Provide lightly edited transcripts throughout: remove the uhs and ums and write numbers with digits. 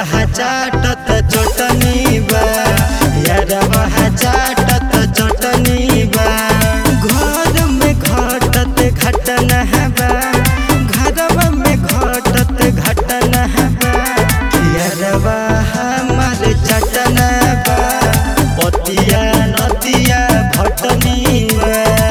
चाटत चटनी बा, यारवा चाटत चटनी बा। घर में घटत घटना बा, घरवा में घटत घटना बा। यारवा हमार चटना बा, पतिया नतिया भटनी बा।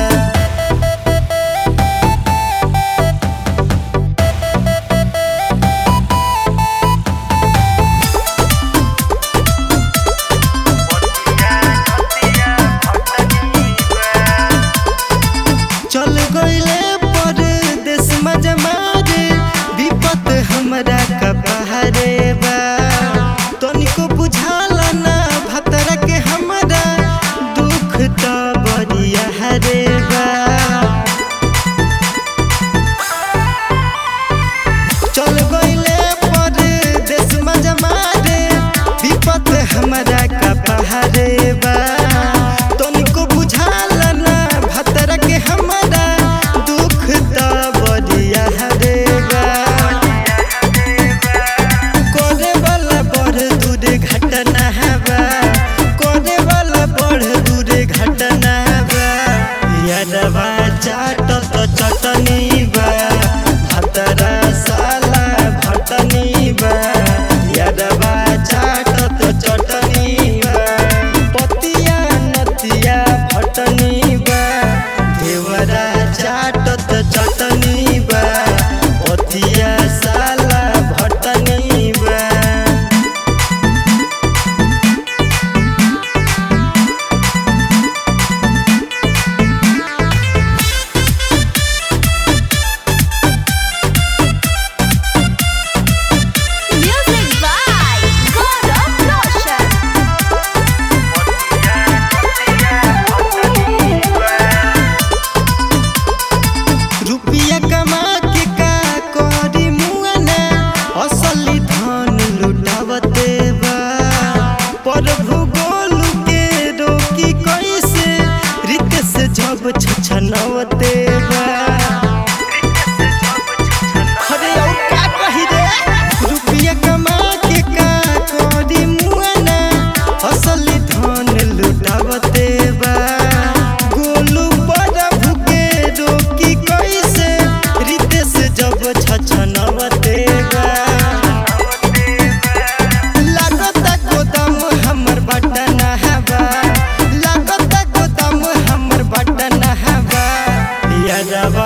चल गइले परदेस मजमारे, विपत हमरा कपारे बा। तनिको बुझाला ना भतरा के हमरा, दुख त बरिया हरे बा। चल गइले परदेस मजमारे, विपत हमरा कपारे बा। तनिको बुझाला ना भतरा के हमरा, दुख त बरिया हरे बा। करे वाला बड़ दूर घटना बा, करे वाला बड़ दूर घटना बा। यारवा चाटत चटनी बा, भतरा साला भटनी बा। यारवा चाटत चटनी बा, पतिया नतिया भटनी बा। देवरा चाटत चटनी बा, पतिया साला भटनी बा। Music by Gaurav Roshan. रुपया कमा के का करी मुआना, असली धन लुटावते बा। प्रभु गोलू के रोकी कैसे, रीत से जब छछनवते बा। अरे और का कही रे, रुपया कमा के का करी मुआना, असली धन लुटावते बा। गोलू प्रभु के रोकी कैसे, रीत से जब छछनवते बा। लागत गोदाम हमर बटना बा, लागत गोदाम हमर बटना बा। यारवा